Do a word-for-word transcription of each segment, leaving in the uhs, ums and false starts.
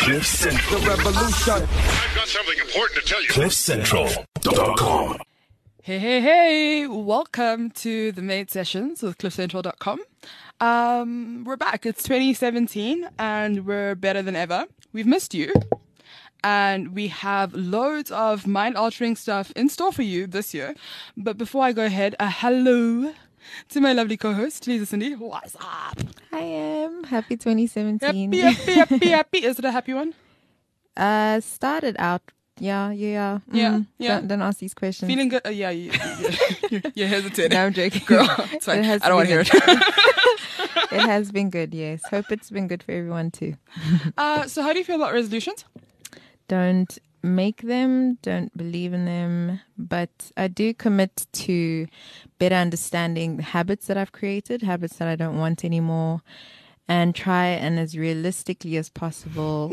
Cliff Central. The revolution. I've got something important to tell you. Cliff Central dot com. Hey, hey, hey. Welcome to the Made Sessions with Cliff Central dot com. Um, we're back. It's twenty seventeen and we're better than ever. We've missed you. And we have loads of mind-altering stuff in store for you this year. But before I go ahead, a hello to my lovely co-host, Lisa Cindy. What's up? I am. Happy twenty seventeen. Happy, happy, happy, happy. Is it a happy one? Uh, started out. Yeah, yeah, Yeah, mm, yeah. Don't, don't ask these questions. Feeling good? Uh, yeah, you, you, you're hesitating. No, I'm joking. Girl, it's fine. It has I don't want to hear been it. It has been good, yes. Hope it's been good for everyone too. uh, so how do you feel about resolutions? Don't make them, don't believe in them, but I do commit to better understanding the habits that I've created, habits that I don't want anymore, and try and as realistically as possible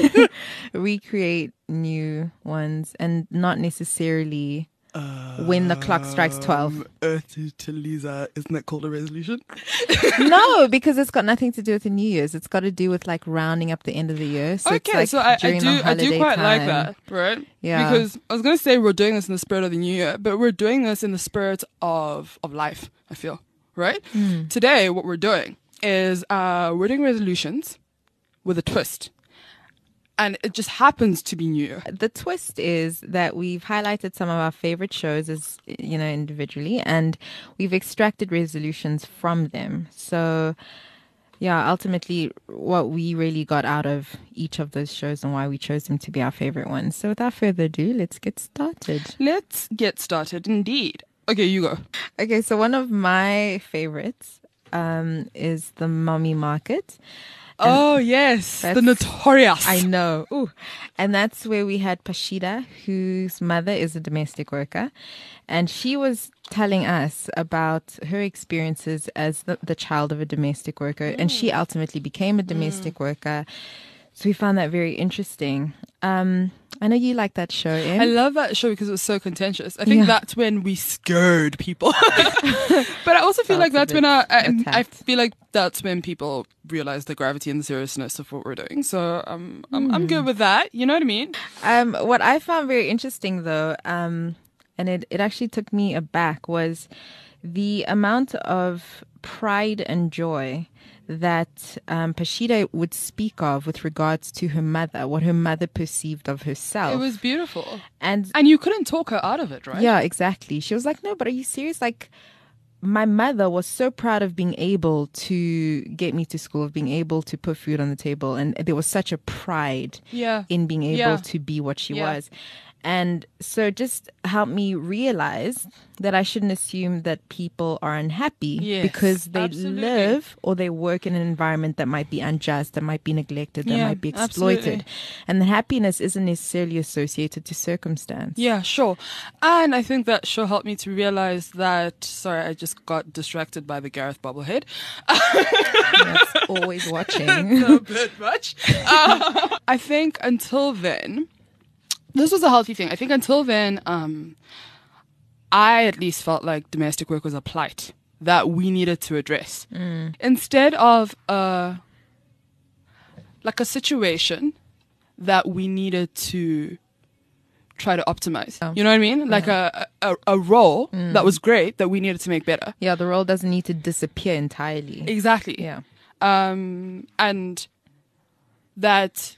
recreate new ones and not necessarily when the clock strikes twelve. Earth to Lisa, isn't that called a resolution? No, because it's got nothing to do with the New Year's. It's got to do with like rounding up the end of the year. So it's Okay, like so I, I during do the I do holiday quite like time. that, right? Yeah. Because I was gonna say we're doing this in the spirit of the New Year, but we're doing this in the spirit of of life. I feel right. Mm. Today, what we're doing is uh, we're doing resolutions with a twist. And it just happens to be New Year. The twist is that we've highlighted some of our favorite shows as, you know, individually, and we've extracted resolutions from them. So, yeah, ultimately what we really got out of each of those shows and why we chose them to be our favorite ones. So without further ado, let's get started. Let's get started indeed. Okay, you go. Okay, so one of my favorites um, is the Mummy Market. And oh, yes. The Notorious. I know. Ooh. And that's where we had Pashida, whose mother is a domestic worker. And she was telling us about her experiences as the, the child of a domestic worker. Mm. And she ultimately became a domestic mm. worker. So we found that very interesting. Um, I know you like that show, Em. I love that show because it was so contentious. I think yeah. that's when we scared people. But I also feel like that's when I, I, I feel like that's when people realize the gravity and the seriousness of what we're doing. So um, I'm, mm. I'm good with that. You know what I mean? Um, what I found very interesting, though, um, and it, it actually took me aback, was the amount of pride and joy that um, Pashida would speak of with regards to her mother, what her mother perceived of herself. It was beautiful. And and you couldn't talk her out of it, right? Yeah, exactly. She was like, no, but are you serious? Like, my mother was so proud of being able to get me to school, of being able to put food on the table. And there was such a pride yeah. in being able yeah. to be what she yeah. was. And so it just helped me realize that I shouldn't assume that people are unhappy yes, because they absolutely. live or they work in an environment that might be unjust, that might be neglected, that yeah, might be exploited. Absolutely. And the happiness isn't necessarily associated to circumstance. Yeah, sure. And I think that show helped me to realize that, sorry, I just got distracted by the Gareth bobblehead. That's always watching. A bit much. Uh, I think until then, this was a healthy thing. I think until then, um, I at least felt like domestic work was a plight that we needed to address. Mm. Instead of uh, like a situation that we needed to try to optimize. Oh. You know what I mean? Like yeah. a, a, a role mm. that was great that we needed to make better. Yeah, the role doesn't need to disappear entirely. Exactly. Yeah. Um, and that...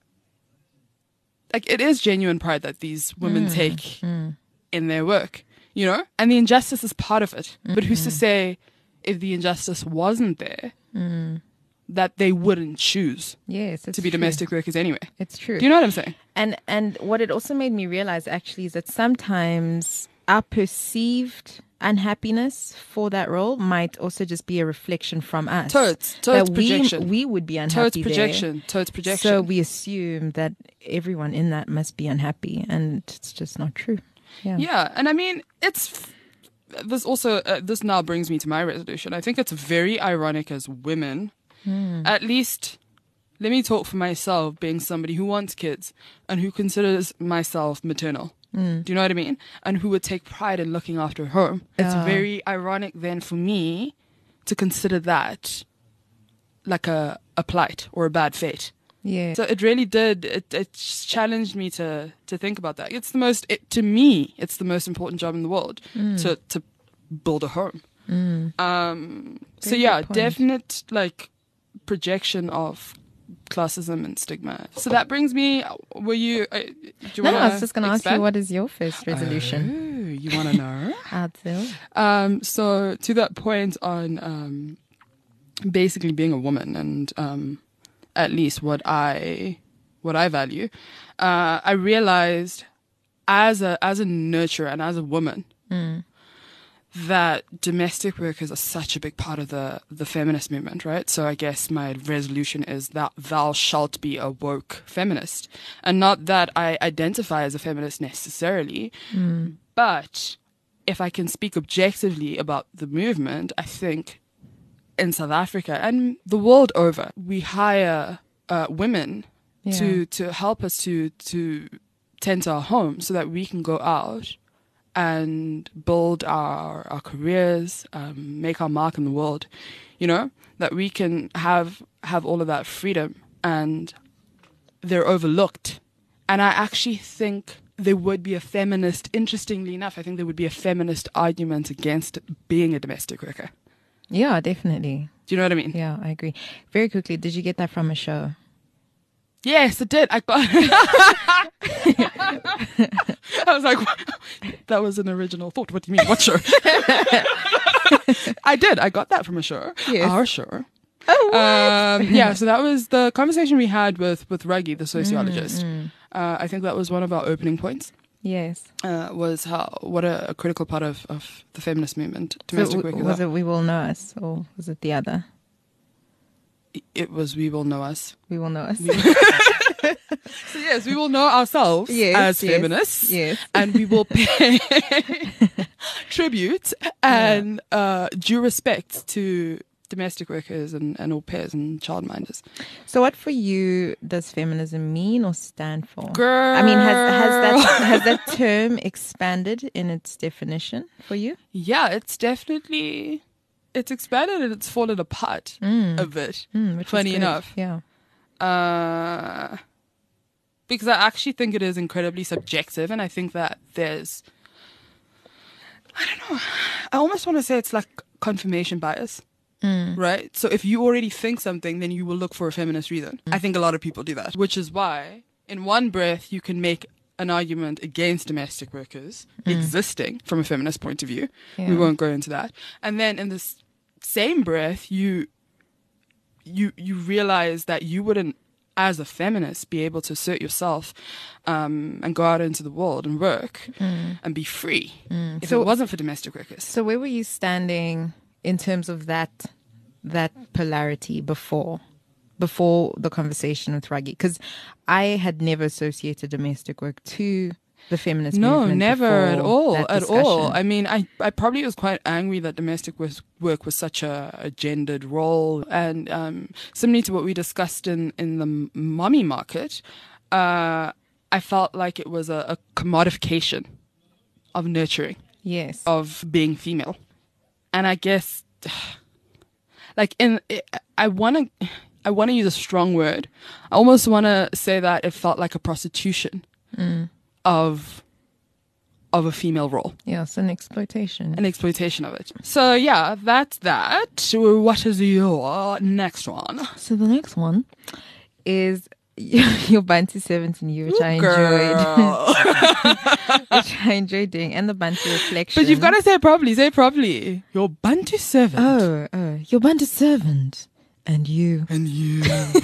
Like, it is genuine pride that these women mm, take mm. in their work, you know? And the injustice is part of it. Mm-hmm. But who's to say if the injustice wasn't there, mm. that they wouldn't choose yes, to be true. domestic workers anyway? It's true. Do you know what I'm saying? And and what it also made me realize, actually, is that sometimes our perceived unhappiness for that role might also just be a reflection from us. Totes, totes that projection. We, we would be unhappy Totes projection, there. totes projection. So we assume that everyone in that must be unhappy, and it's just not true. Yeah, yeah, and I mean, it's this also uh, this now brings me to my resolution. I think it's very ironic as women, hmm. at least. Let me talk for myself, being somebody who wants kids and who considers myself maternal. Mm. Do you know what I mean? And who would take pride in looking after her. Yeah. It's very ironic then for me to consider that like a, a plight or a bad fate. Yeah. So it really did. It, it challenged me to to think about that. It's the most, it, to me, it's the most important job in the world to to build a home. Um. So Very yeah, good point. definite like projection of classism and stigma. So that brings me. Were you? Uh, do you No, wanna I was just going to ask you, expand? what is your first resolution? Oh, you want to know? Adil? Um, so to that point on um, basically being a woman and um, at least what I what I value, uh, I realized as a as a nurturer and as a woman that domestic workers are such a big part of the the feminist movement, right? So I guess my resolution is that thou shalt be a woke feminist, and not that I identify as a feminist necessarily, but if I can speak objectively about the movement, I think in South Africa and the world over, we hire uh, women Yeah. to to help us to to tend to our home so that we can go out and build our our careers, um, make our mark in the world. You know, that we can have have all of that freedom, and they're overlooked. And I actually think there would be a feminist, interestingly enough, I think there would be a feminist argument against being a domestic worker. Yeah, definitely. Do you know what I mean? Yeah, I agree. Very quickly, did you get that from a show? Yes, it did. I got. I was like, that was an original thought. What do you mean? What show? I did. I got that from a show. Yes. Our show. Oh, Um, yeah, so that was the conversation we had with with Ruggie, the sociologist. Uh, I think that was one of our opening points. yes. Uh, was how what a, a critical part of, of the feminist movement, So domestic w- workers. was are. it We Will Know Us, or was it the other? It was We Will Know Us. We Will Know Us. So yes, we will know ourselves Yes, as yes, feminists, yes. and we will pay tribute and uh, due respect to domestic workers and, and au pairs and childminders. So, what for you does feminism mean or stand for? Girl, I mean, has has that has that term expanded in its definition for you? yeah, it's definitely it's expanded and it's fallen apart a bit. Mm, which is funny good. enough, Yeah. uh, because I actually think it is incredibly subjective, and I think that there's, I don't know, I almost want to say it's like confirmation bias. Right? So if you already think something, then you will look for a feminist reason. I think a lot of people do that, which is why in one breath you can make an argument against domestic workers existing from a feminist point of view. Yeah. We won't go into that. And then in this same breath, you you you realize that you wouldn't, as a feminist, be able to assert yourself um, and go out into the world and work and be free if So- it wasn't for domestic workers. So, where were you standing in terms of that that polarity before before the conversation with Ruggie? Because I had never associated domestic work to the feminist No, movement. never at before all, that at all. discussion. I mean, I, I probably was quite angry that domestic was, work was such a, a gendered role. And um, similarly to what we discussed in, in the mommy market, uh, I felt like it was a, a commodification of nurturing, Yes. of being female. And I guess, like, in I want to I want to use a strong word. I almost want to say that it felt like a prostitution of of a female role, Yes, an exploitation. an exploitation of it. So yeah, that's that. What is your next one? So the next one is your Bantu seventeen, which I enjoyed, which I enjoyed doing, and the Bantu reflection. But you've got to say it properly. Say it properly. Your Bantu servant. Oh, oh, your Bantu servant, and you. And you.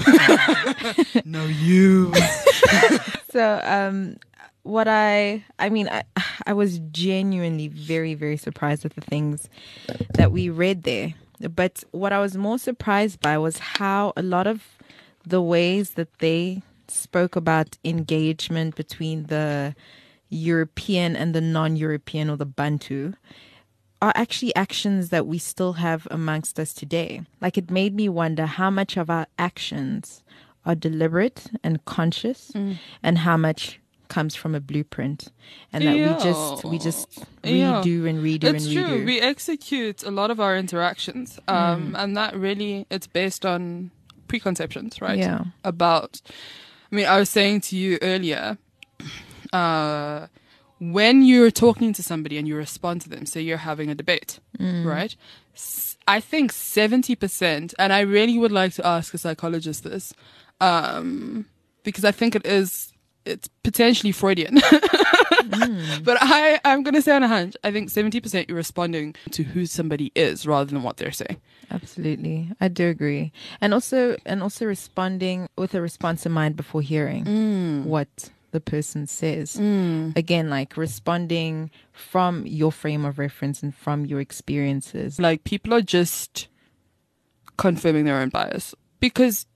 No, you. So, um, what I, I mean, I, I was genuinely very, very surprised with the things that we read there. But what I was more surprised by was how a lot of the ways that they spoke about engagement between the European and the non-European, or the Bantu, are actually actions that we still have amongst us today. Like, it made me wonder how much of our actions are deliberate and conscious, and how much comes from a blueprint, and that we just we just Yeah. redo and redo It's and true. redo. We execute a lot of our interactions, um, and that really it's based on preconceptions, right? Yeah. About, I mean, I was saying to you earlier, uh, when you're talking to somebody and you respond to them, say you're having a debate, right? S- I think seventy percent, and I really would like to ask a psychologist this, um, because I think it is, it's potentially Freudian. mm. But I, I'm going to say on a hunch, I think seventy percent you're responding to who somebody is rather than what they're saying. Absolutely. I do agree. And also, and also responding with a response in mind before hearing Mm. what the person says. Mm. Again, like responding from your frame of reference and from your experiences. Like, people are just confirming their own bias. Because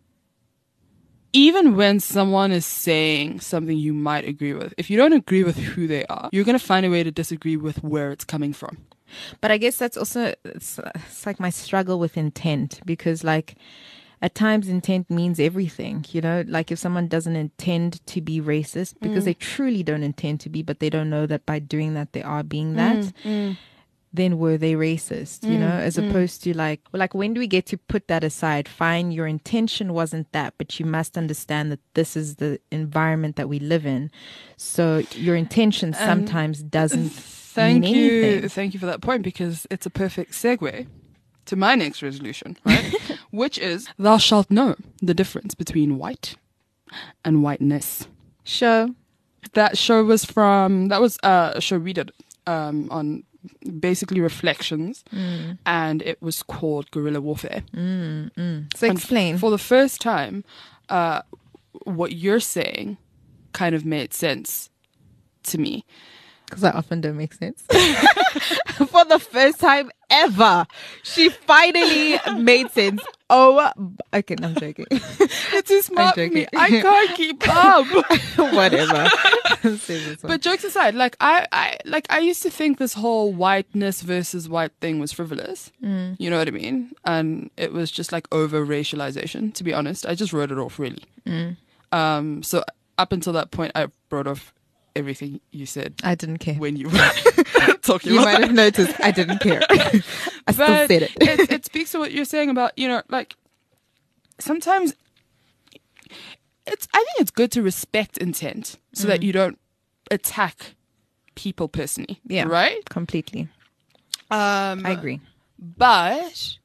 even when someone is saying something you might agree with, if you don't agree with who they are, you're going to find a way to disagree with where it's coming from. But I guess that's also, it's, it's like my struggle with intent, because like at times intent means everything, you know, like if someone doesn't intend to be racist because mm. they truly don't intend to be, but they don't know that by doing that they are being that, mm. Mm. then were they racist, you mm. know, as mm. opposed to like, like when do we get to put that aside? Fine, your intention wasn't that, but you must understand that this is the environment that we live in. So your intention um, sometimes doesn't thank mean you, anything. Thank you for that point, because it's a perfect segue to my next resolution, right? Which is, thou shalt know the difference between white and whiteness. Show. That show was from, that was uh, a show we did um, on basically reflections, mm. and it was called Guerrilla Warfare. Mm, mm. So and explain. For the first time, uh, what you're saying kind of made sense to me. Because I often don't make sense. For the first time ever, she finally made sense. Oh, okay, no, I'm joking. It's too smart for me. I can't keep up. Whatever. But jokes aside, like I, I, like I used to think this whole whiteness versus white thing was frivolous. Mm. You know what I mean? And it was just like over racialization. To be honest, I just wrote it off really. Mm. Um, so up until that point, I wrote off everything you said. I didn't care when you were talking you about might that. have noticed I didn't care. I but still said it. it it speaks to what you're saying about, you know, like sometimes it's I think it's good to respect intent so mm. that you don't attack people personally. Yeah, right? Completely. um I agree, but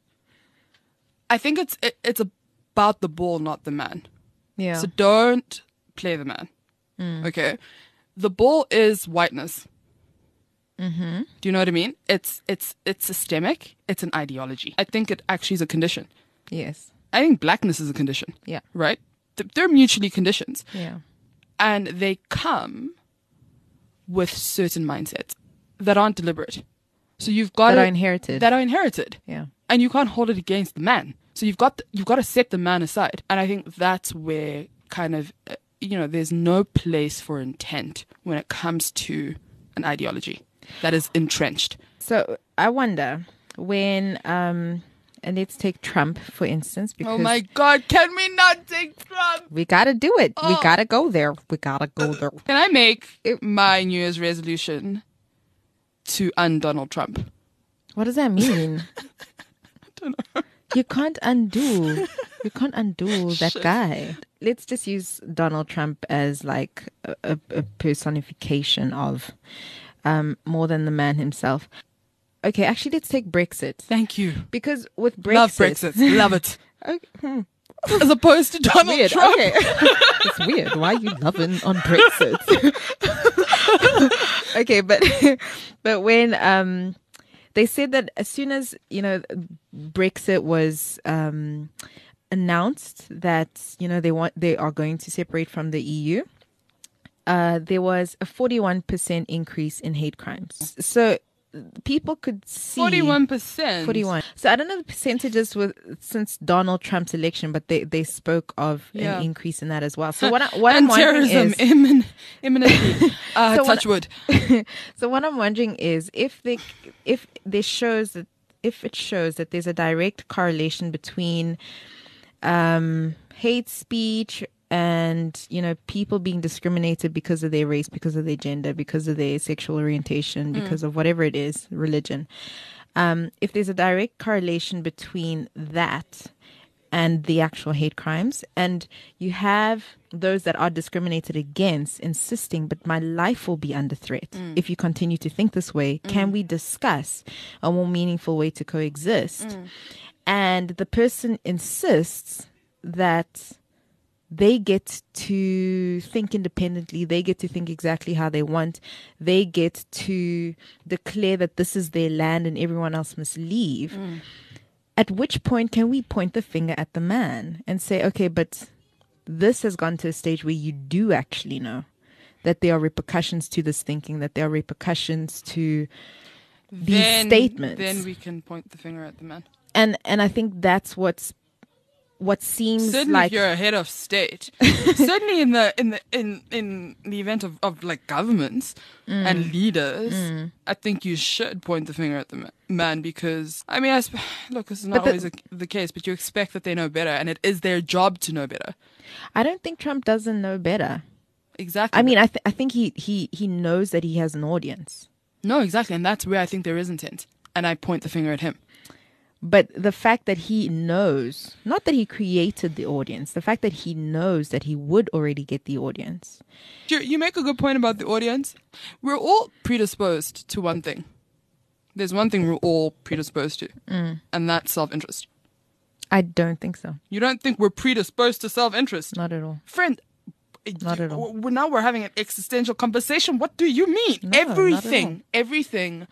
I think it's it, it's about the ball, not the man. Yeah, so don't play the man. mm. Okay, the ball is whiteness. Mm-hmm. Do you know what I mean? It's it's it's systemic. It's an ideology. I think it actually is a condition. Yes. I think blackness is a condition. Yeah. Right? They're mutually conditions. Yeah. And they come with certain mindsets that aren't deliberate. So you've got that to, are inherited. That are inherited. Yeah. And you can't hold it against the man. So you've got the, you've got to set the man aside. And I think that's where kind of uh, you know, there's no place for intent when it comes to an ideology that is entrenched. So I wonder when, um, and let's take Trump, for instance. Because oh my God, can we not take Trump? We got to do it. Oh. We got to go there. We got to go there. Can I make my New Year's resolution to un-Donald Trump? What does that mean? I don't know. You can't undo. You can't undo that Shit. guy. Let's just use Donald Trump as like a, a, a personification of um, more than the man himself. Okay, actually, let's take Brexit. Thank you. Because with Brexit... Love Brexit. Love it. Okay. Hmm. As opposed to Donald weird. Trump. Okay. It's weird. Why are you loving on Brexit? Okay, but but when... um. They said that as soon as, you know, Brexit was um, announced that, you know, they want they are going to separate from the E U, uh, there was a forty-one percent increase in hate crimes. So people could see forty-one percent. forty-one. So I don't know the percentages with since Donald Trump's election, but they, they spoke of yeah. an increase in that as well. So what, I, what and I'm wondering terrorism is... immin- imminently. Uh, so touch what, wood. So what I'm wondering is if they, if this shows that, if it shows that there's a direct correlation between um, hate speech and, you know, people being discriminated because of their race, because of their gender, because of their sexual orientation, because mm. of whatever it is, religion. Um, if there's a direct correlation between that and the actual hate crimes. And you have those that are discriminated against insisting, but my life will be under threat Mm. if you continue to think this way. Mm. Can we discuss a more meaningful way to coexist? Mm. And the person insists that they get to think independently. They get to think exactly how they want. They get to declare that this is their land and everyone else must leave. Mm. At which point can we point the finger at the man and say, okay, but this has gone to a stage where you do actually know that there are repercussions to this thinking, that there are repercussions to these Then- statements. Then we can point the finger at the man. And and I think that's what's what seems Certainly, like if you're a head of state, certainly in the in the in in the event of, of like governments Mm. and leaders, I think you should point the finger at the ma- man because I mean, I sp- look, this is not But the- always the, the case, but you expect that they know better, and it is their job to know better. I don't think Trump doesn't know better. Exactly. I mean, I th- I think he, he he knows that he has an audience. no, exactly, and that's where I think there is intent, and I point the finger at him. But the fact that he knows, not that he created the audience, the fact that he knows that he would already get the audience. You, you make a good point about the audience. We're all predisposed to one thing. There's one thing we're all predisposed to, Mm. and that's self-interest. I don't think so. You don't think we're predisposed to self-interest? Not at all. Friend, Not at all. We're, now we're having an existential conversation. What do you mean? No, not at all. everything, everything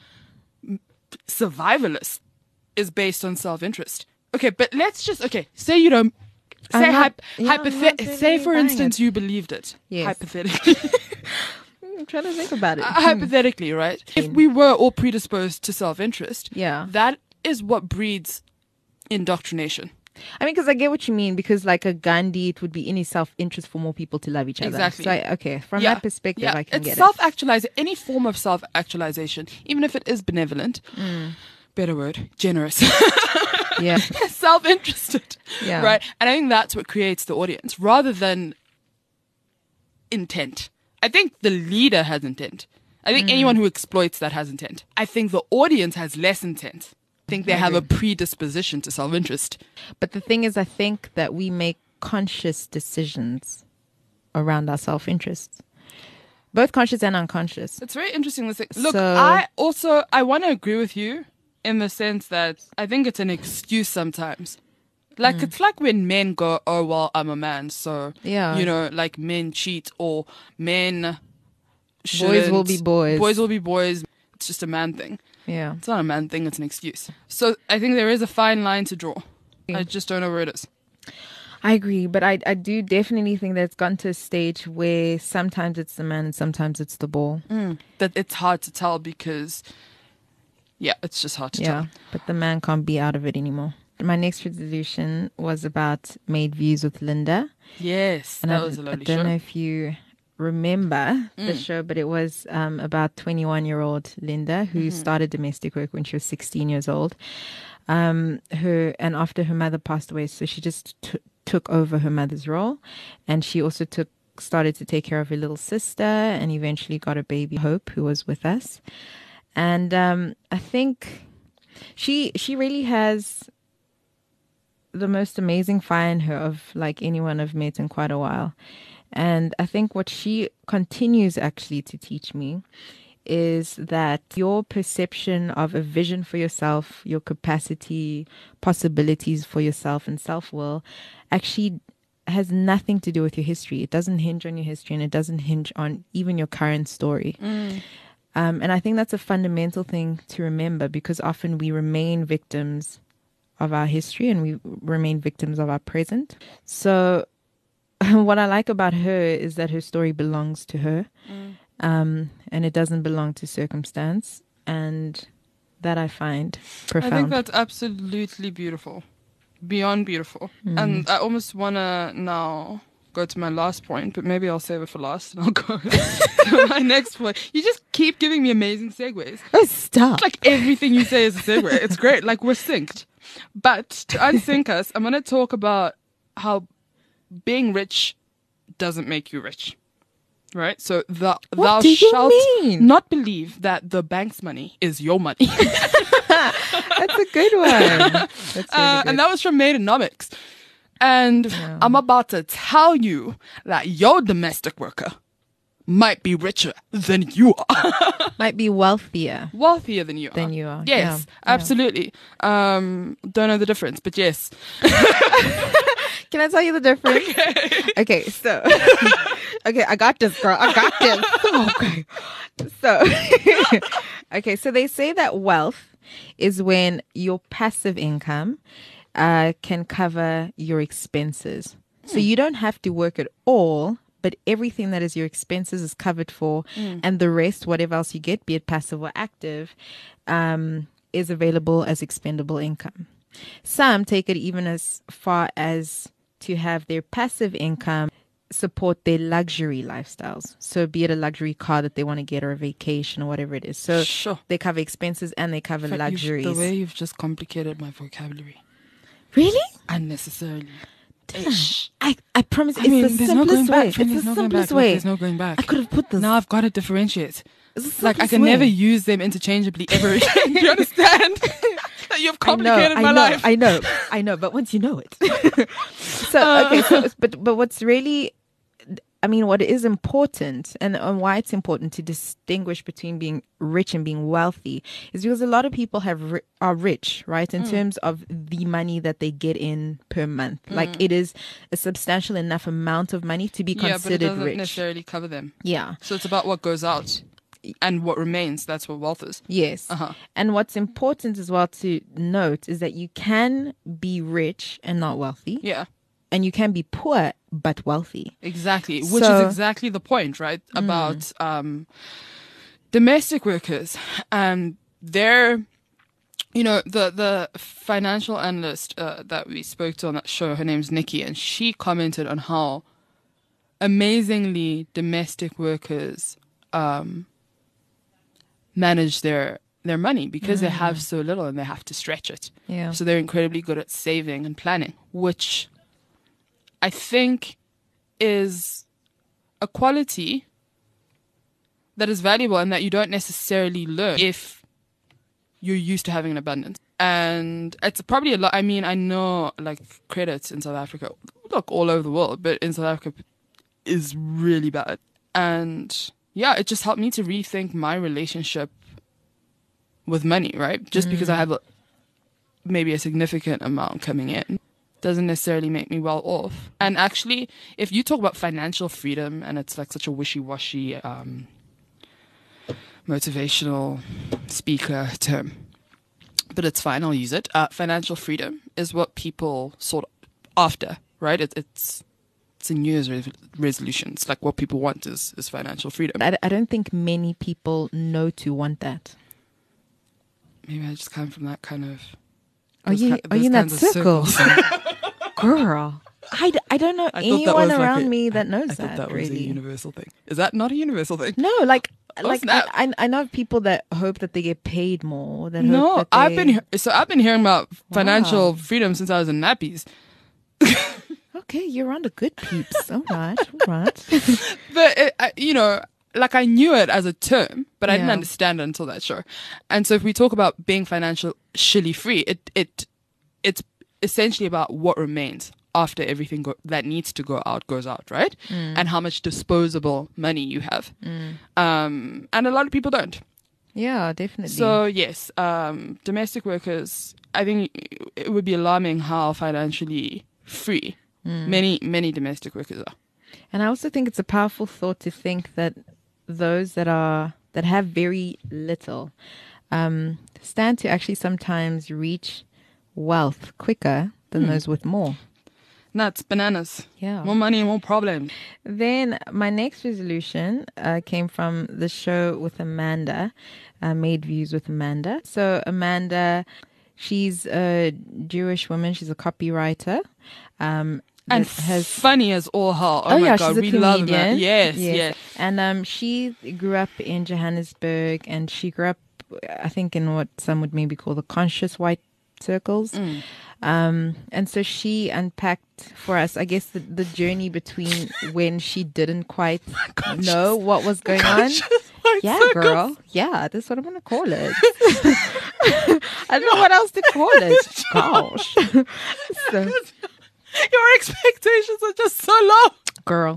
survivalist is based on self-interest. Okay, but let's just, okay, say you don't, I'm say, not- hyp- yeah, I'm hypothet- not really say for buying instance it. you believed it. Yes. Hypothetically. I'm trying to think about it. Uh, hypothetically, right? If we were all predisposed to self-interest, Yeah. that is what breeds indoctrination. I mean, because I get what you mean. Because like a Gandhi, it would be in his self-interest for more people to love each other. Exactly. So I, okay, from Yeah. that perspective, yeah. I can it's get self-actualize any form of self-actualization, even if it is benevolent. Better word, generous. it. Yeah. Self-interested. Yeah. Right? And I think that's what creates the audience rather than intent. I think the leader has intent. I think anyone who exploits that has intent. I think the audience has less intent. I think they have a predisposition to self-interest. But the thing is, I think that we make conscious decisions around our self-interests, both conscious and unconscious. It's very interesting. This thing. Look, So- I also I want to agree with you in the sense that I think it's an excuse sometimes. Like Mm. it's like when men go, "Oh well, I'm a man, so Yeah. you know, like men cheat or men Boys will shouldn't- be boys. Boys will be boys. It's just a man thing. Yeah. It's not a man thing. It's an excuse. So I think there is a fine line to draw. I just don't know where it is. I agree, but I I do definitely think that it's gotten to a stage where sometimes it's the man and sometimes it's the ball. That it's hard to tell because, yeah, it's just hard to Yeah, tell. but the man can't be out of it anymore. My next resolution was about Made Views with Linda. Yes, And that I, was a I lovely don't show. know if you remember the show, but it was um, about twenty-one-year-old Linda who started domestic work when she was sixteen years old. Um, her and after her mother passed away, so she just t- took over her mother's role, and she also took started to take care of her little sister, and eventually got a baby, Hope, who was with us. And um, I think she she really has the most amazing fire in her of like anyone I've met in quite a while. And I think what she continues actually to teach me is that your perception of a vision for yourself, your capacity, possibilities for yourself and self-will actually has nothing to do with your history. It doesn't hinge on your history, and it doesn't hinge on even your current story. Um, and I think that's a fundamental thing to remember, because often we remain victims of our history and we remain victims of our present. So what I like about her is that her story belongs to her, um, and it doesn't belong to circumstance. And that I find profound. I think that's absolutely beautiful. Beyond beautiful. And I almost want to now go to my last point, but maybe I'll save it for last and I'll go to my next point. You just keep giving me amazing segues. Oh, stop. Like everything you say is a segue. It's great. Like we're synced. But to unsync us, I'm going to talk about how being rich doesn't make you rich. Right? So the, What thou do you shalt mean? not believe that the bank's money is your money. That's a good one. That's really Uh, good. and that was from Maidenomics. And I'm about to tell you that your domestic worker might be richer than you are. Might be wealthier. Wealthier than you are. Than you are. Yes, Yeah, yeah. absolutely. Um, don't know the difference, but yes. Can I tell you the difference? Okay, okay so okay, I got this, girl. I got this. Okay. So okay, so they say that wealth is when your passive income uh, can cover your expenses. So you don't have to work at all, but everything that is your expenses is covered for, mm. and the rest, whatever else you get, be it passive or active, um, is available as expendable income. Some take it even as far as to have their passive income support their luxury lifestyles. So be it a luxury car that they want to get or a vacation or whatever it is. So Sure. they cover expenses and they cover But you've- luxuries. The way you've just complicated my vocabulary. Really? Unnecessarily. Ish. I, I promise I it's mean, the there's no going simplest way. back. Friend, It's there's the no going back. simplest Look, way. There's no going back. I could have put this. Now I've got to differentiate. It's the Like I simplest can way. never use them interchangeably ever again. Do you understand? That you've complicated I know, my I know, life. I know, I know, but once you know it. so okay, so but but what's really, I mean, what is important and, and why it's important to distinguish between being rich and being wealthy is because a lot of people have ri- are rich, right, in mm. terms of the money that they get in per month. Mm. Like it is a substantial enough amount of money to be yeah, considered but it doesn't rich. necessarily cover them. Yeah. So it's about what goes out and what remains. That's what wealth is. Yes. Uh-huh. And what's important as well to note is that you can be rich and not wealthy. Yeah. And you can be poor but wealthy. Exactly. Which So- is exactly the point, right? About um, domestic workers. And they're, you know, the, the financial analyst uh, that we spoke to on that show, her name's Nikki, and she commented on how amazingly domestic workers um, manage their their money because they have so little and they have to stretch it. Yeah. So they're incredibly good at saving and planning, which I think is a quality that is valuable and that you don't necessarily learn if you're used to having an abundance. And it's probably a lot. I mean, I know like credits in South Africa, look, all over the world, but in South Africa is really bad. And yeah, it just helped me to rethink my relationship with money, right? Just mm. because I have a, maybe a significant amount coming in doesn't necessarily make me well off. And actually, if you talk about financial freedom and it's like such a wishy-washy um, motivational speaker term, but it's fine, I'll use it. Uh, financial freedom is what people sought after, right? It, it's it's a New Year's re- resolution. It's like what people want is, is financial freedom. I, I don't think many people know to want that. Maybe I just come from that kind of... Are you, ki- are you in that kinds of circle? circles. Girl. I, d- I don't know I thought that anyone was like around a- me that I- knows I that, thought that was really. a universal thing. Is that not a universal thing? No, like, like snap. I, I I know people that hope that they get paid more. That No, hope that I've they- been he- so I've been hearing about financial Wow. freedom since I was in nappies. Okay, you're around the good peeps. All right, all right. But it, I, you know, like I knew it as a term, but I didn't Yeah. understand it until that show. And so if we talk about being financially free, it it it's essentially about what remains after everything go- that needs to go out goes out, right? Mm. And how much disposable money you have. Um, and a lot of people don't. Yeah, definitely. So yes, um, domestic workers, I think it would be alarming how financially free many many domestic workers are. And I also think it's a powerful thought to think that those that are that have very little um, stand to actually sometimes reach wealth quicker than those with more. Nuts, bananas. Yeah. More money, more problems. Then my next resolution uh, came from the show with Amanda, uh, Made Views with Amanda. So Amanda, she's a Jewish woman. She's a copywriter. Um, And that has funny as all hell. Oh, Oh, my yeah, God, she's a we love that. comedian. Yes, yes. And um, she grew up in Johannesburg, and she grew up, I think, in what some would maybe call the conscious white circles. Mm. Um, and so she unpacked for us, I guess, the, the journey between when she didn't quite know what was going on. White Yeah, circles. girl. Yeah, that's what I'm going to call it. I don't know what else to call it. Gosh. so, Your expectations are just so low. Girl.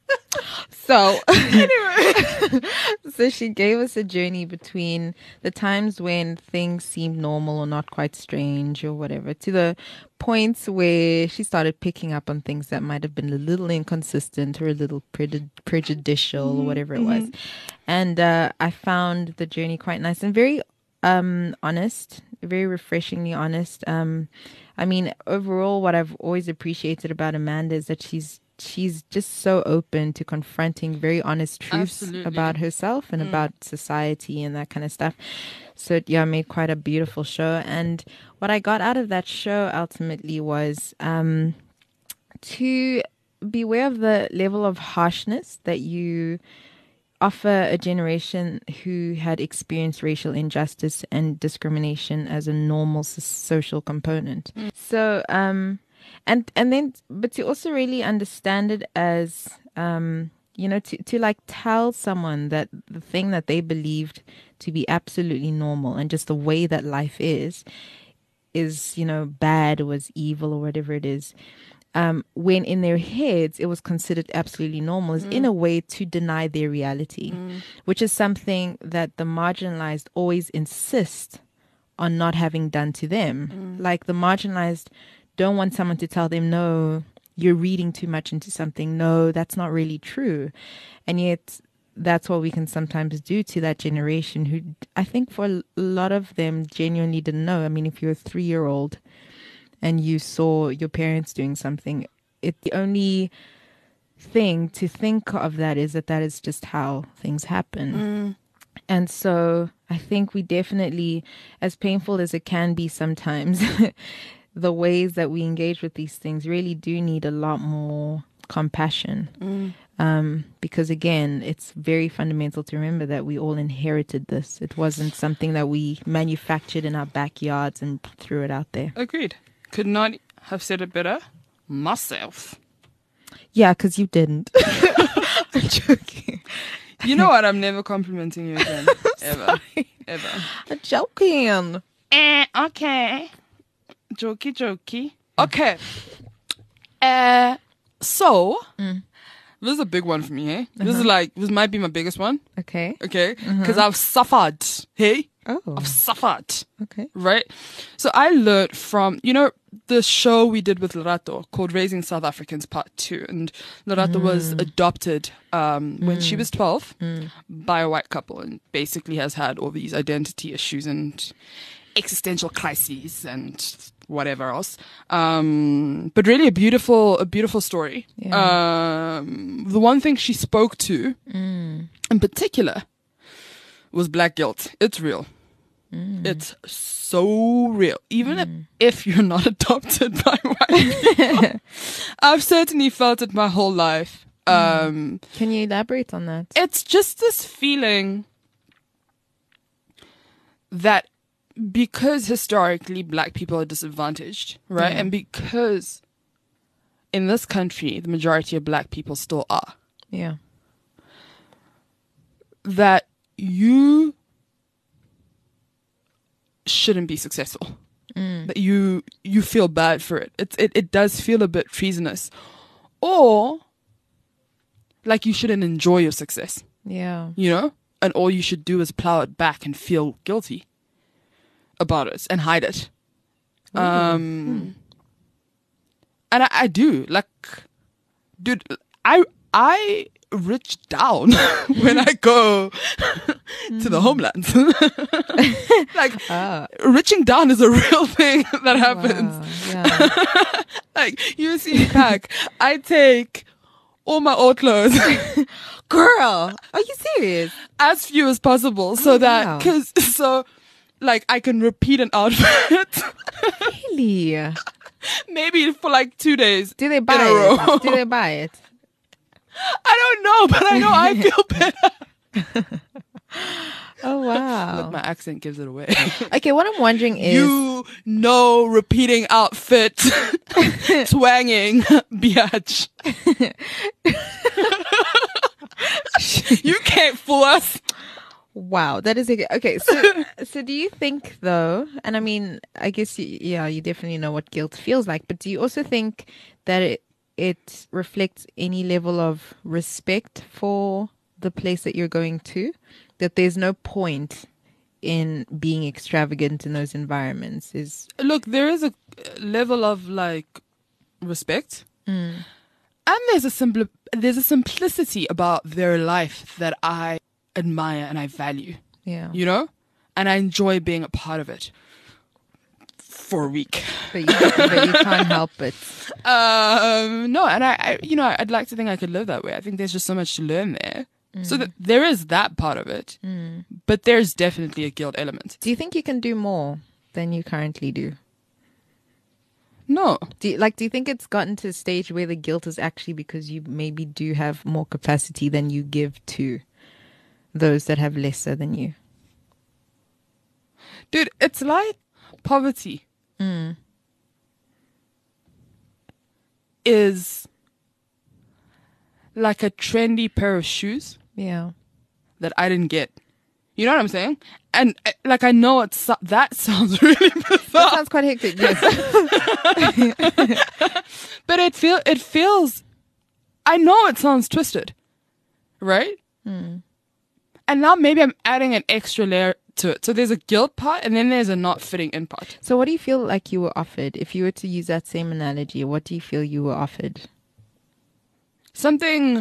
So, Anyway. so she gave us a journey between the times when things seemed normal or not quite strange or whatever, to the points where she started picking up on things that might have been a little inconsistent or a little prejud- prejudicial mm-hmm, or whatever it mm-hmm. was. And uh, I found the journey quite nice and very um, honest, very refreshingly honest. Um, I mean, overall, what I've always appreciated about Amanda is that she's she's just so open to confronting very honest truths Absolutely. About herself and mm. about society and that kind of stuff. So yeah, I made quite a beautiful show. And what I got out of that show ultimately was um, to beware of the level of harshness that you offer a generation who had experienced racial injustice and discrimination as a normal so- social component. Mm. So, um, And and then, but to also really understand it as, um, you know, to, to like tell someone that the thing that they believed to be absolutely normal and just the way that life is, is, you know, bad or was evil or whatever it is, um, when in their heads it was considered absolutely normal, is mm. in a way to deny their reality, mm. which is something that the marginalized always insist on not having done to them. Mm. Like the marginalized don't want someone to tell them, no, you're reading too much into something. No, that's not really true. And yet that's what we can sometimes do to that generation who I think for a lot of them genuinely didn't know. I mean, if you're a three-year-old and you saw your parents doing something, it the only thing to think of that is that that is just how things happen. Mm. And so I think we definitely, as painful as it can be sometimes, the ways that we engage with these things really do need a lot more compassion. Mm. Um, because again, it's very fundamental to remember that we all inherited this. It wasn't something that we manufactured in our backyards and threw it out there. Agreed. Could not have said it better myself. Yeah, because you didn't. I'm joking. You know what? I'm never complimenting you again. Ever. Ever. I'm joking. Eh, okay. Jokey, jokey. Okay. Uh, so, mm. this is a big one for me, hey? Uh-huh. This is like, this might be my biggest one. Okay. Okay? Because uh-huh. I've suffered, hey? Oh. I've suffered. Okay. Right? So I learned from, you know, the show we did with Lerato called Raising South Africans Part two. And Lerato mm. was adopted um, when mm. she was twelve mm. by a white couple and basically has had all these identity issues and existential crises and whatever else. Um, but really a beautiful, a beautiful story. Yeah. Um, the one thing she spoke to mm. in particular was black guilt. It's real. Mm. It's so real. Even mm. if you're not adopted by white people. I've certainly felt it my whole life. Um, Can you elaborate on that? It's just this feeling that because historically black people are disadvantaged, right? Yeah. And because in this country, the majority of black people still are. Yeah. That you shouldn't be successful. Mm. That you you feel bad for it. It's it, it does feel a bit treasonous. Or like you shouldn't enjoy your success. Yeah. You know? And all you should do is plow it back and feel guilty about it and hide it. Ooh. Um hmm. And I, I do. Like dude, I I rich down when I go to the homeland. Like oh. Riching down is a real thing that happens. Wow. Yeah. Like you see me pack, I take all my old clothes. Girl, are you serious? As few as possible, so oh, that wow. cause so like I can repeat an outfit. Really? Maybe for like two days. Do they buy in a it? row. Do they buy it? I don't know, but I know I feel better. Oh, wow. Look, my accent gives it away. Okay, what I'm wondering is... You know repeating outfit, twanging, biatch. You can't fool us. Wow, that is... A, okay, so, so do you think though, and I mean, I guess, you, yeah, you definitely know what guilt feels like, but do you also think that it, it reflects any level of respect for the place that you're going to? That there's no point in being extravagant in those environments? Is Look, there is a level of like respect, mm. and there's a simple there's a simplicity about their life that I admire and I value. yeah. You know, and I enjoy being a part of it for a week. But you, but you can't help it. Um, no, and I, I, you know, I'd like to think I could live that way. I think there's just so much to learn there. So that there is that part of it, Mm. but there's definitely a guilt element. Do you think you can do more than you currently do? No, Do you, like, do you think it's gotten to a stage where the guilt is actually because you maybe do have more capacity than you give to those that have lesser than you? dude, it's like poverty Mm. is like a trendy pair of shoes Yeah. that I didn't get. You know what I'm saying? And uh, like I know it's that sounds really That bizarre, sounds quite hectic. Yes. but it feel it feels. I know it sounds twisted, right? Mm. And now maybe I'm adding an extra layer to it. So there's a guilt part, and then there's a not fitting in part. So, what do you feel like you were offered? If you were to use that same analogy, what do you feel you were offered? Something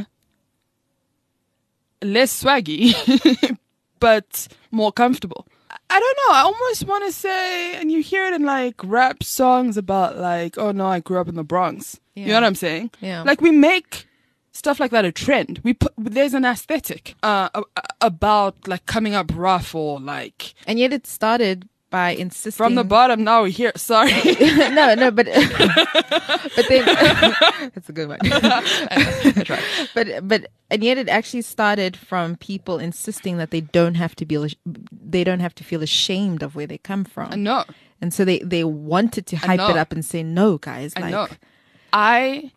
less swaggy, but more comfortable. I don't know. I almost want to say, and you hear it in like rap songs about like, oh no, I grew up in the Bronx. You know Yeah. what I'm saying? Yeah. Like we make stuff like that a trend. We put there's an aesthetic uh, a- a- about like coming up rough or like And yet, it started by insisting from the bottom. Now we're here. Sorry. no, no, but but then that's a good one. But but and yet it actually started from people insisting that they don't have to be they don't have to feel ashamed of where they come from. I know. And so they they wanted to hype it know. up and say, no, guys, I like know. I.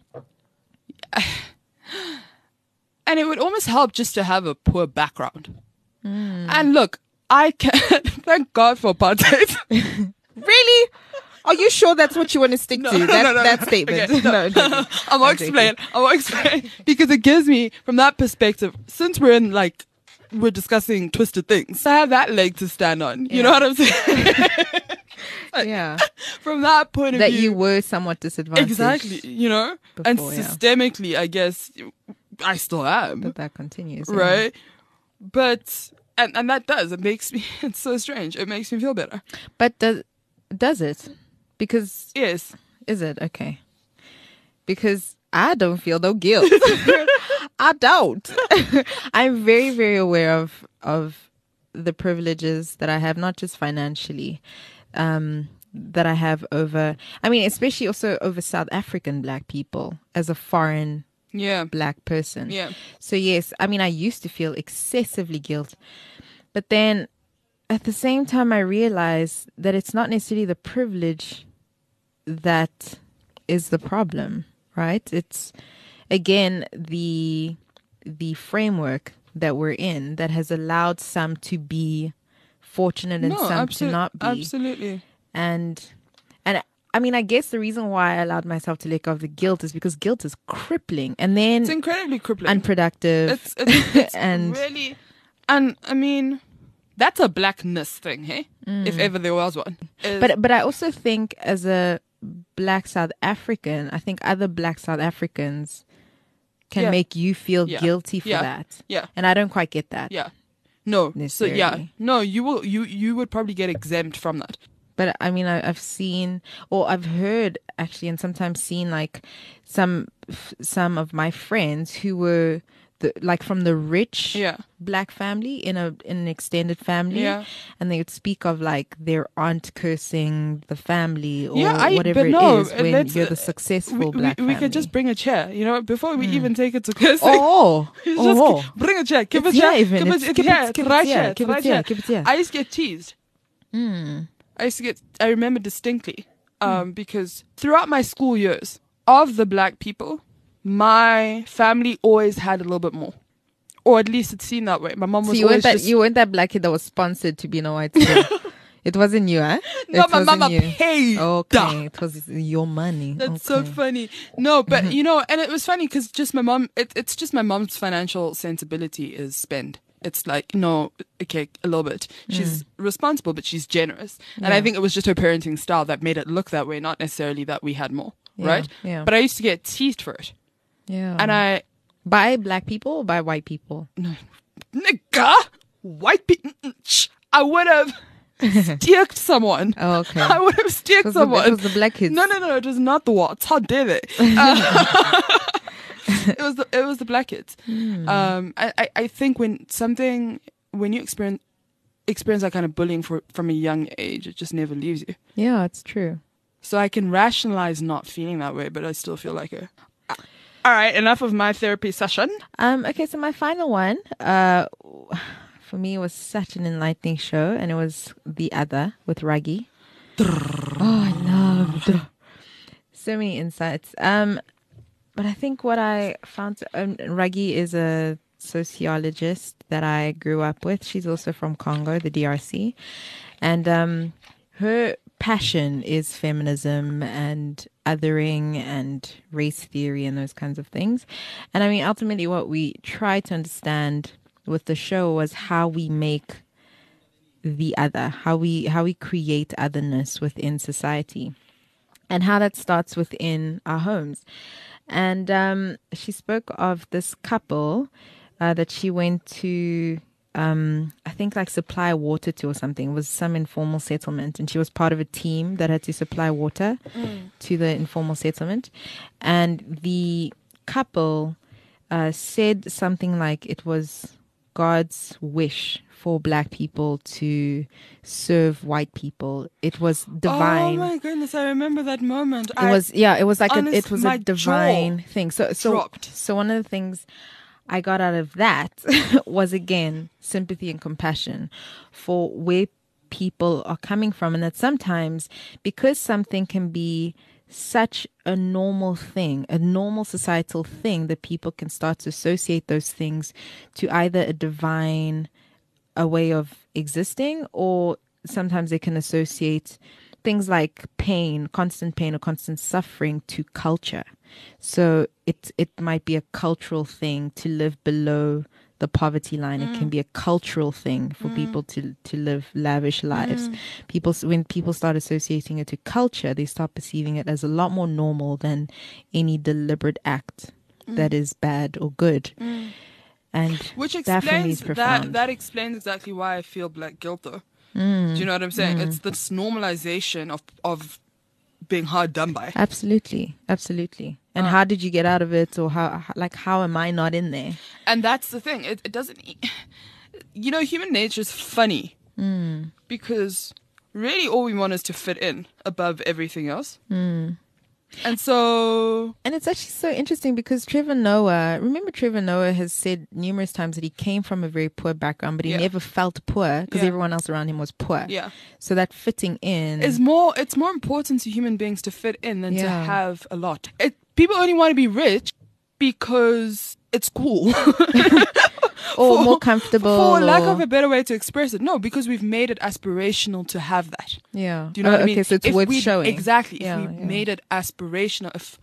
And it would almost help just to have a poor background. Hmm. And look, I can thank God for apartheid. really. Are you sure that's what you want to stick to? no, that no, no, that no. statement. Okay, no, no, no. I won't I'm joking. explain. I won't explain because it gives me, from that perspective, since we're in like we're discussing twisted things, I have that leg to stand on. You Yeah. know what I'm saying? Yeah. From that point of That view, you were somewhat disadvantaged. exactly. You know, and Before, yeah. systemically, I guess I still am. But that continues. yeah. Right? But and and that does it makes me it's so strange. It makes me feel better. But does does it? Because Yes. is it okay? Because I don't feel no guilt. I don't. I'm very very aware of of the privileges that I have, not just financially, um, that I have over. I mean, especially also over South African Black people as a foreign Yeah. Black person. Yeah. So yes, I mean, I used to feel excessively guilt, but then at the same time, I realized that it's not necessarily the privilege that is the problem, right? It's again the the framework that we're in that has allowed some to be fortunate and No, some absolu- to not be. Absolutely. And and I mean, I guess the reason why I allowed myself to let go of the guilt is because guilt is crippling and then It's incredibly crippling. unproductive. it's it's, it's and really and I mean that's a blackness thing, hey? If ever there was one. Is- Mm. but but I also think as a Black South African, I think other Black South Africans can Yeah. make you feel Yeah. guilty for Yeah. that. yeah. And I don't quite get that. Yeah. No. So yeah. Necessarily. No, you will you you would probably get exempt from that. But I mean, I, I've seen, or I've heard actually, and sometimes seen like some some of my friends who were the, like from the rich Yeah. Black family in a in an extended family, Yeah. and they would speak of like their aunt cursing the family or Yeah, I- whatever but it no, is when let's- you're the successful We, we, Black we family. could just bring a chair, you know, before we even take it to cursing. oh, Just oh, bring a chair. Keep It's a chair. here even. Keep It's- it, it's keep it- here. It's keep it right here. here. It's Keep it right here. here. Keep it here. I used to get teased. Mm. I used to get, I remember distinctly, um, because throughout my school years, of the Black people, my family always had a little bit more. or at least it seemed that way. My mom So was you weren't always that just you weren't that black kid that was sponsored to be in a white school. It wasn't you, huh? no, It my wasn't mama you. paid. Okay, it was your money. That's so Okay. funny. No, but you know, and it was funny because just my mom, it, it's just my mom's financial sensibility is spend. It's like, no, okay, a little bit. She's responsible, but she's generous. And I Yeah. think it was just her parenting style that made it look that way, not necessarily that we had more, Yeah, right? yeah. But I used to get teased for it. Yeah. And I, by black people or by white people? nigga, white people, I would have sticked someone. Oh, okay. I would have It sticked was, the, someone. it was the black kids. No, no, no, it was not the Watts. How dare they? Uh, it was the, it was the black kids. Hmm. Um, I, I, I think when something when you experience experience that kind of bullying for, from a young age, it just never leaves you. Yeah, it's true. So I can rationalize not feeling that way, but I still feel like a. All right, enough of my therapy session. Um, okay, so my final one, uh, for me, was such an enlightening show, and it was The Other with Ruggie. Oh, I loved so many insights. Um, but I think what I found, um, Ruggie is a sociologist that I grew up with. She's also from Congo, the D R C, and um, her passion is feminism and othering and race theory and those kinds of things. And I mean, ultimately what we try to understand with the show was how we make the other, how we how we create otherness within society, and how that starts within our homes. And um, she spoke of this couple uh, that she went to um I think like supply water to or something. It was some informal settlement, and she was part of a team that had to supply water mm. to the informal settlement. And the couple uh said something like it was God's wish for black people to serve white people. It was divine. Oh my goodness, I remember that moment. It was yeah, it was like a, it was my a divine jaw thing. So so dropped. so one of the things I got out of that was, again, sympathy and compassion for where people are coming from. And that sometimes, because something can be such a normal thing, a normal societal thing, that people can start to associate those things to either a divine, a way of existing, or sometimes they can associate things like pain, constant pain or constant suffering, to culture. So it it might be a cultural thing to live below the poverty line. Mm. It can be a cultural thing for mm. people to to live lavish lives. Mm. People when people start associating it to culture, they start perceiving it as a lot more normal than any deliberate act mm. that is bad or good. Mm. And which that for me explains is profound. that that explains exactly why I feel black guilt though. Mm. Do you know what I'm saying? Mm. It's this normalization of of being hard done by. Absolutely, absolutely. And uh, how did you get out of it, or how, like, how am I not in there? And that's the thing. It, it doesn't. You know, human nature is funny mm. because really all we want is to fit in above everything else. Mm. And so... And it's actually so interesting because Trevor Noah, remember Trevor Noah has said numerous times that he came from a very poor background, but he yeah. never felt poor because yeah. everyone else around him was poor. Yeah. So that fitting in... is more. It's more important to human beings to fit in than yeah. to have a lot. It, people only want to be rich because it's cool. Or for, more comfortable. For or... lack of a better way to express it. No, because we've made it aspirational to have that. Yeah. Do you know oh, what I okay, mean? so it's if worth we, showing. Exactly. Yeah, if we yeah. made it aspirational, if,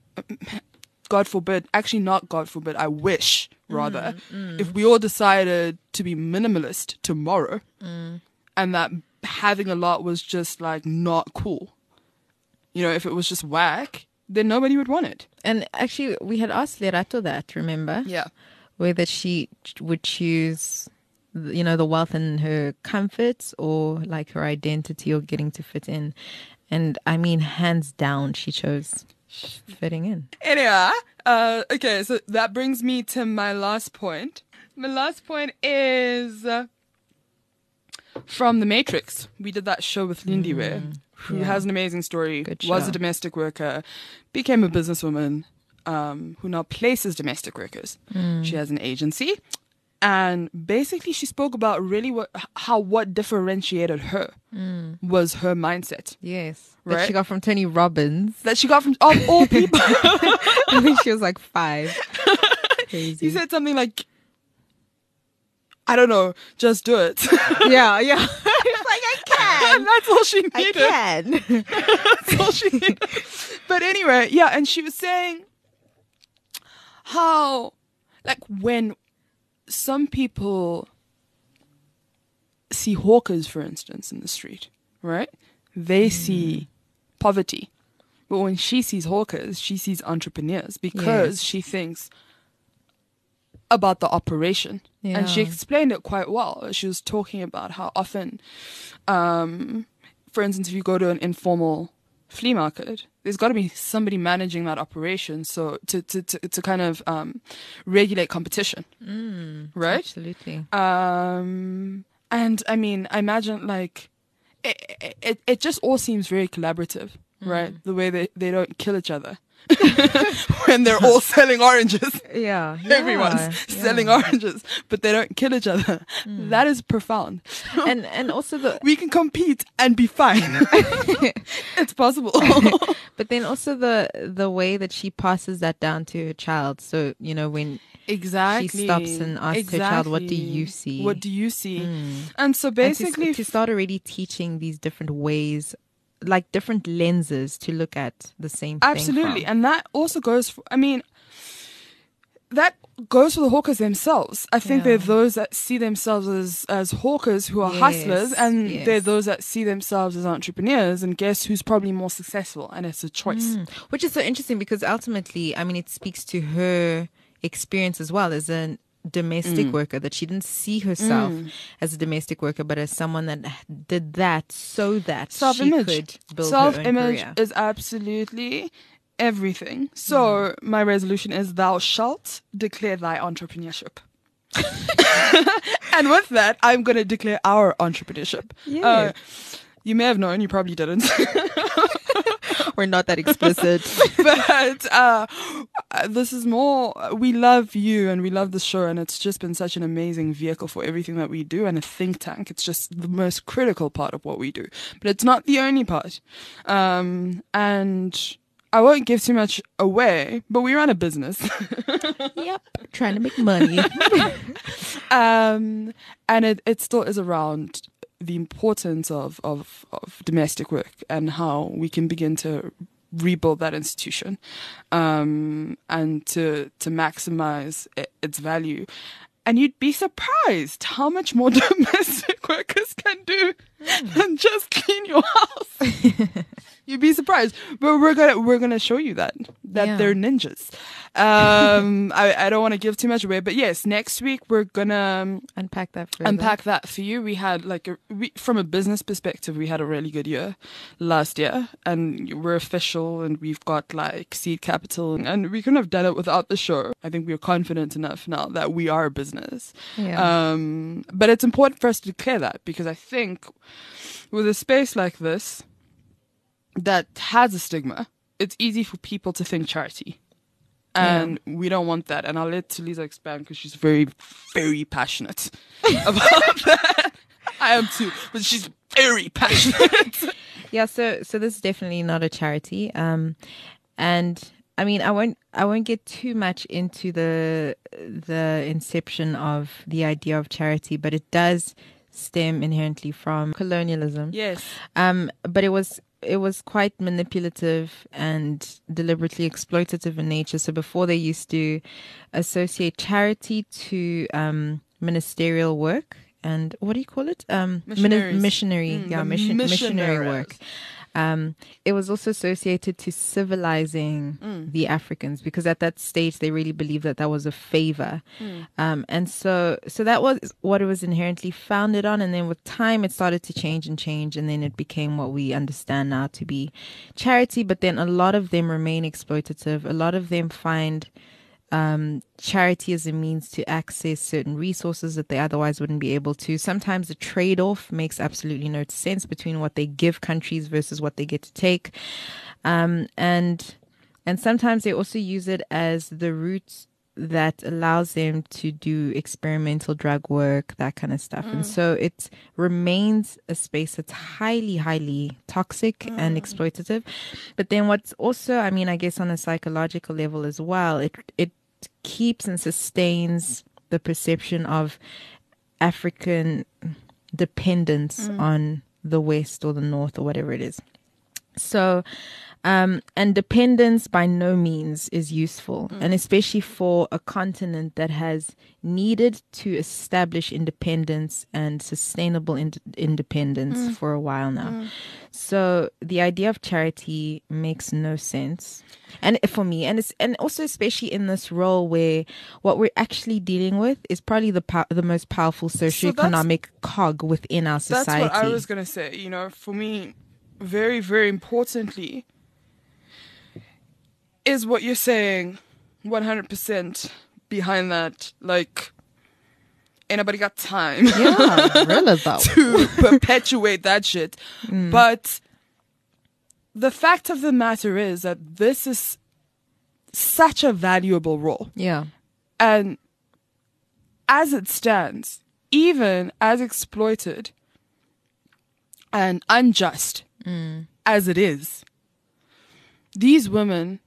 God forbid, actually not God forbid, I wish rather, mm, mm. if we all decided to be minimalist tomorrow mm. and that having a lot was just like not cool. You know, if it was just whack, then nobody would want it. And actually, we had asked Lerato that, remember? Yeah. Whether she would choose, you know, the wealth and her comforts, or like her identity or getting to fit in. And I mean, hands down, she chose fitting in. Anyway, uh, okay, so that brings me to my last point. My last point is uh, from The Matrix. We did that show with Lindy mm, Ware, who yeah. has an amazing story, Good was show. a domestic worker, became a businesswoman, um, who now places domestic workers. Mm. She has an agency. And basically she spoke about really what how what differentiated her mm. was her mindset. Yes. Right? That she got from Tony Robbins. That she got from of all people. I think she was like five. Crazy. You said something like I don't know, just do it. Yeah, yeah. It's like I can. And that's all she I needed. can. That's all she needed. But anyway, yeah, and she was saying how, like, when some people see hawkers, for instance, in the street, right? They see poverty. But when she sees hawkers, she sees entrepreneurs because Yes. she thinks about the operation. And she Yeah. explained it quite well. She was talking about how often, um, for instance, if you go to an informal flea market, there's got to be somebody managing that operation, so to to to, to kind of um, regulate competition, right? Absolutely. Um, and I mean, I imagine like it, it, it just all seems very collaborative, right? The way they, they don't kill each other when they're all selling oranges. Yeah. Everyone's yeah, selling yeah. oranges, but they don't kill each other. That is profound. And and also the We can compete and be fine. It's possible. but then also the the way that she passes that down to her child. So, you know, when Exactly. She stops and asks her child, "What do you see?" What do you see? And so and to, basically, to start already teaching these different ways, like different lenses to look at the same thing. absolutely. from. And that also goes for, I mean, that goes for the hawkers themselves. I think Yeah. they're those that see themselves as, as hawkers who are Yes, hustlers, and yes. they're those that see themselves as entrepreneurs. And guess who's probably more successful? And it's a choice. Mm. Which is so interesting because ultimately, I mean, it speaks to her experience as well as a domestic worker, that she didn't see herself as a domestic worker, but as someone that did that so that she Self-image. could build her own Self-image career. is absolutely everything. So my resolution is thou shalt declare thy entrepreneurship. And with that, I'm going to declare our entrepreneurship. Yeah. Uh, you may have known, you probably didn't. We're not that explicit. But uh, this is more, we love you and we love the show, and it's just been such an amazing vehicle for everything that we do, and a think tank. It's just the most critical part of what we do. But it's not the only part. Um, and I won't give too much away, but we run a business. Yep. Trying to make money. um, and it, it still is around the importance of, of, of domestic work and how we can begin to rebuild that institution, um, and to to maximize i- its value. And you'd be surprised how much more domestic workers can do than just clean your house. You'd be surprised, but we're gonna we're gonna show you that that Yeah. they're ninjas. Um, I I don't want to give too much away, but yes, next week we're gonna um, Unpack that further. unpack that for you. We had like a, we, from a business perspective, we had a really good year last year, and we're official, and we've got like seed capital, and we couldn't have done it without the show. I think we're confident enough now that we are a business. Yeah. Um, but it's important for us to declare that, because I think with a space like this that has a stigma, it's easy for people to think charity. And we don't want that. And I'll let Tulisa expand because she's very, very passionate about that. I am too, but she's very passionate. Yeah, so so this is definitely not a charity. Um and I mean I won't I won't get too much into the the inception of the idea of charity, but it does stem inherently from colonialism. Yes. Um, but it was it was quite manipulative and deliberately exploitative in nature. So before, they used to associate charity to um, ministerial work and what do you call it? Um, mini- Missionaries. missionary, Mm, yeah, the mission, missionary missionaries. work. Um, it was also associated to civilizing Mm. the Africans, because at that stage they really believed that that was a favor, Mm. um, and so so that was what it was inherently founded on. And then with time, it started to change and change, and then it became what we understand now to be charity. But then a lot of them remain exploitative. A lot of them find um, charity as a means to access certain resources that they otherwise wouldn't be able to. Sometimes the trade-off makes absolutely no sense between what they give countries versus what they get to take. Um, and and sometimes they also use it as the route that allows them to do experimental drug work, that kind of stuff. And so it remains a space that's highly, highly toxic and exploitative. But then what's also, I mean, I guess on a psychological level as well, it it keeps and sustains the perception of African dependence Mm. on the West or the North or whatever it is. So, um, and dependence by no means is useful, Mm. and especially for a continent that has needed to establish independence and sustainable ind- independence Mm. for a while now. So the idea of charity makes no sense, and for me, and it's, and also especially in this role where what we're actually dealing with is probably the pow- the most powerful socioeconomic cog within our society. That's what I was going to say. You know, for me, very, very importantly, is what you're saying one hundred percent behind that. Like, ain't nobody got time Yeah, really though. to perpetuate that shit. But the fact of the matter is that this is such a valuable role. Yeah, And as it stands, even as exploited and unjust as it is, these women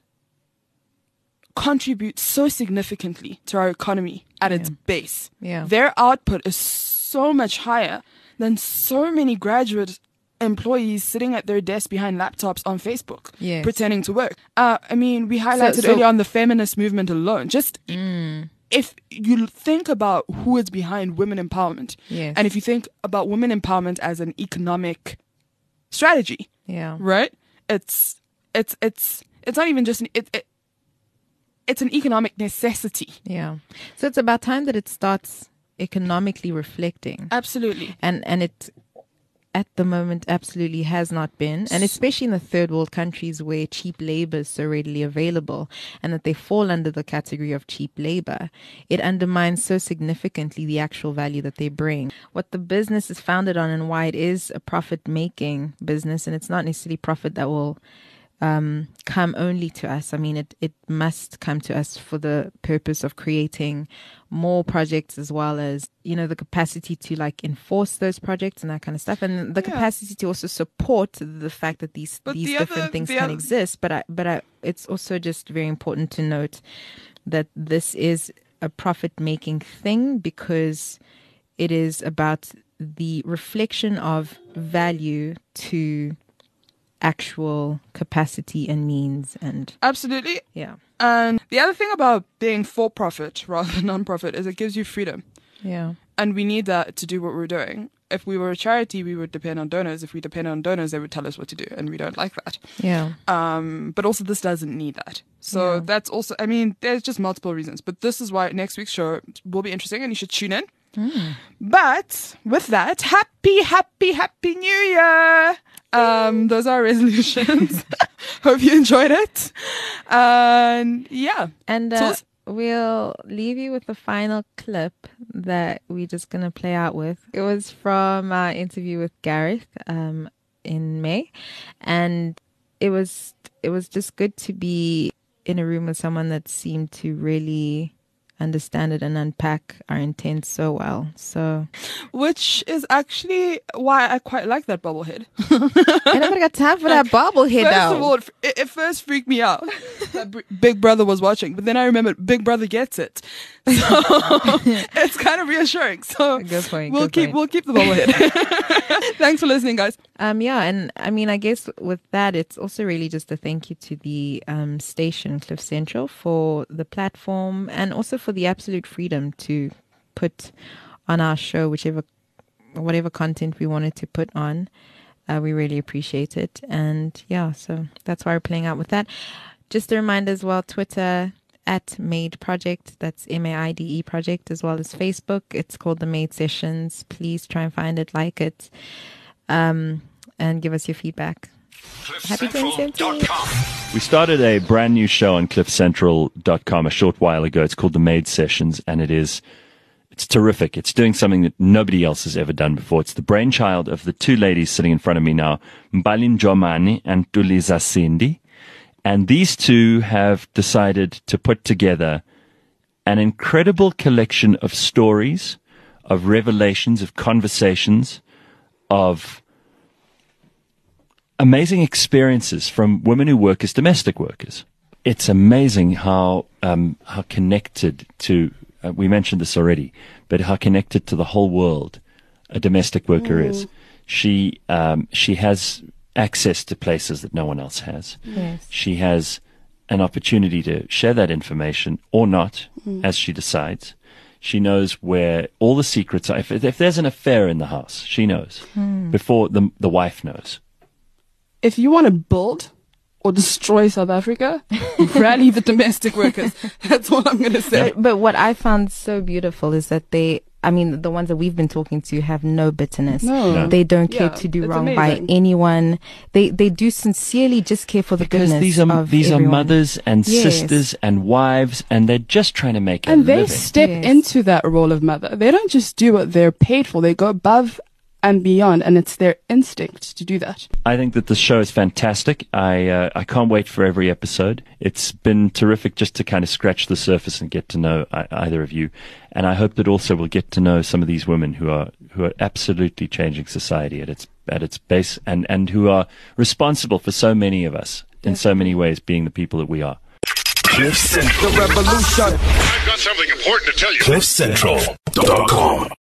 contribute so significantly to our economy at its base. Yeah. Their output is so much higher than so many graduate employees sitting at their desk behind laptops on Facebook, Yes. pretending to work. Uh, I mean, we highlighted so- earlier on the feminist movement alone. Just if you think about who is behind women empowerment, Yes. and if you think about women empowerment as an economic strategy, yeah, right? It's it's it's it's not even just an, it, it it's an economic necessity. yeah. So it's about time that it starts economically reflecting. Absolutely. and and it at the moment absolutely has not been, and especially in the third world countries where cheap labor is so readily available and that they fall under the category of cheap labor, it undermines so significantly the actual value that they bring, what the business is founded on, and why it is a profit making business. And it's not necessarily profit that will um, come only to us. I mean, it, it must come to us for the purpose of creating more projects, as well as, you know, the capacity to like enforce those projects and that kind of stuff. And the Yeah. capacity to also support the fact that these, But these the different other- things the can other- exist. But I, but I, it's also just very important to note that this is a profit making thing because it is about the reflection of value to actual capacity and means. And Absolutely. yeah, And the other thing about being for profit rather than non-profit is it gives you freedom. yeah, And we need that to do what we're doing. If we were a charity, we would depend on donors. If we depend on donors, they would tell us what to do. And we don't like that. yeah. Um, but also this doesn't need that. So Yeah. that's also, I mean, there's just multiple reasons. But this is why next week's show will be interesting and you should tune in. But with that, happy, happy, happy New Year. Um, those are our resolutions. Hope you enjoyed it. And yeah. And So uh, let's- we'll leave you with the final clip that we're just going to play out with. It was from our interview with Gareth um, in May. And it was it was just good to be in a room with someone that seemed to really understand it and unpack our intent so well. So Which is actually why I quite like that bobblehead. I never got time for that bobblehead First though. of all, it, it first freaked me out that B- Big Brother was watching, but then I remembered Big Brother gets it, so it's kind of reassuring. So Good point, we'll good keep point. we'll keep the bobblehead. Thanks for listening, guys. Um, yeah, and I mean, I guess with that, it's also really just a thank you to the um, station, Cliff Central, for the platform and also for the absolute freedom to put on our show whichever, whatever content we wanted to put on. Uh, we really appreciate it. And yeah, so that's why we're playing out with that. Just a reminder as well, Twitter at Made Project, that's M A I D E Project, as well as Facebook. It's called The Made Sessions. Please try and find it, like it. Um, and give us your feedback. Happy twenty seventeen. We started a brand new show on cliff central dot com a short while ago. It's called The Made Sessions, and it is it's terrific. It's doing something that nobody else has ever done before. It's the brainchild of the two ladies sitting in front of me now, Mbalin Jomani and Tuliza Sindi. And these two have decided to put together an incredible collection of stories, of revelations, of conversations, of amazing experiences from women who work as domestic workers. It's amazing how um, how connected to uh, we mentioned this already, but how connected to the whole world a domestic worker Mm. is. She um, she has access to places that no one else has. Yes. She has an opportunity to share that information or not, Mm. as she decides. She knows where all the secrets are. If, if there's an affair in the house, she knows before the the wife knows. If you want to build or destroy South Africa, rally the domestic workers. That's all I'm going to say. But, but what I found so beautiful is that they, I mean, the ones that we've been talking to have no bitterness. No. No. They don't care Yeah, to do it's wrong amazing. by anyone. They they do sincerely just care for the Because goodness these are of these everyone. are mothers and Yes. sisters and wives, and they're just trying to make a And they living. step Yes. into that role of mother. They don't just do what they're paid for. They go above and beyond, and it's their instinct to do that. I think that the show is fantastic. I uh, I can't wait for every episode. It's been terrific just to kind of scratch the surface and get to know I, either of you, and I hope that also we'll get to know some of these women who are who are absolutely changing society at its at its base, and and who are responsible for so many of us in so many ways, being the people that we are. Cliff Central. The revolution. I've got something important to tell you. cliff central dot com